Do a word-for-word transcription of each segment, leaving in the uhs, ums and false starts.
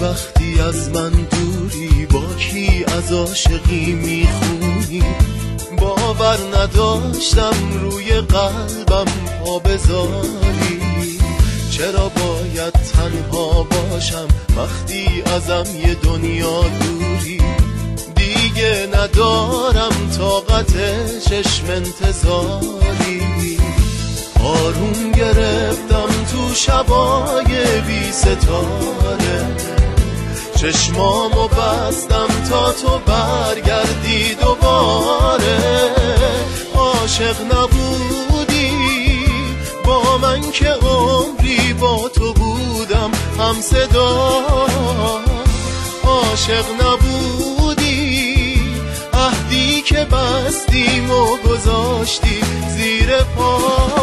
وقتی از من دوری، با کی از عاشقی میخونی؟ باور نداشتم روی قلبم پا بذاری. چرا باید تنها باشم وقتی ازم یه دنیا دوری؟ دیگه ندارم طاقت چشم انتظاری. آروم گرفتم تو شبای بی ستاره، چشمامو بستم تا تو برگردی دوباره. عاشق نبودی با من که عمری با تو بودم هم صدا. عاشق نبودی عهدی که بستیم و گذاشتی زیر پا.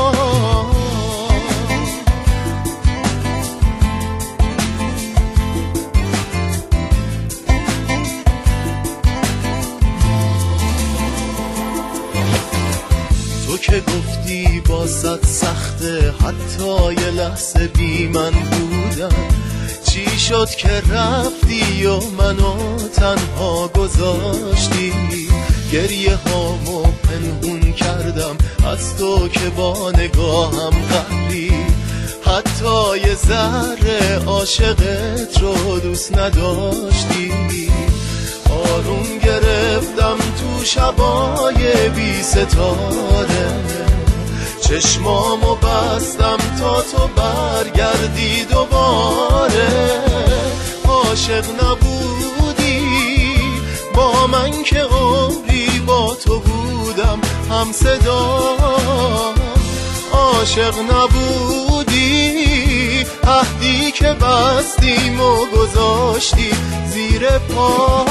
تو که گفتی باست سخته حتی یه لحظه بی من بودن، چی شد که رفتی و منو تنها گذاشتی؟ گریه هامو پنهون کردم از تو که با نگاهم قهری، حتی یه ذره عاشقت رو دوست نداشتی. آروم گرفتم تو شبای بی ستاره، چشمامو بستم تا تو برگردی دوباره. عاشق نبودی با من که عمری با تو بودم هم صدا. عاشق نبودی عهدی که بستیم و گذاشتی زیر پا.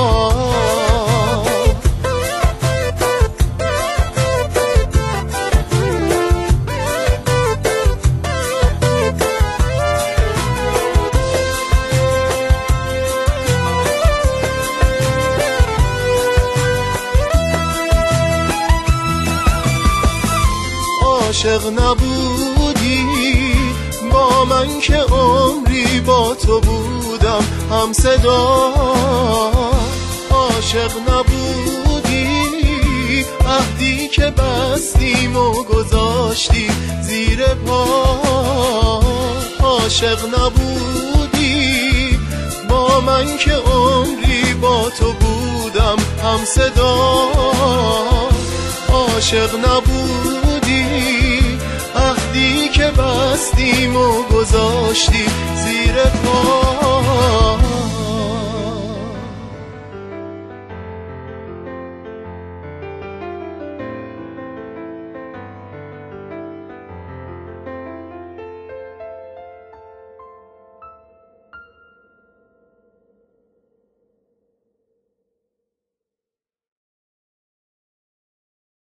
عاشق نبودی با من که عمری با تو بودم هم صدا. عاشق نبودی عهدی که بستیم و گذاشتی زیر پا. عاشق نبودی با من که عمری با تو بودم هم صدا. عاشق نبودی عهدی که بستیم و گذاشتی زیر پا.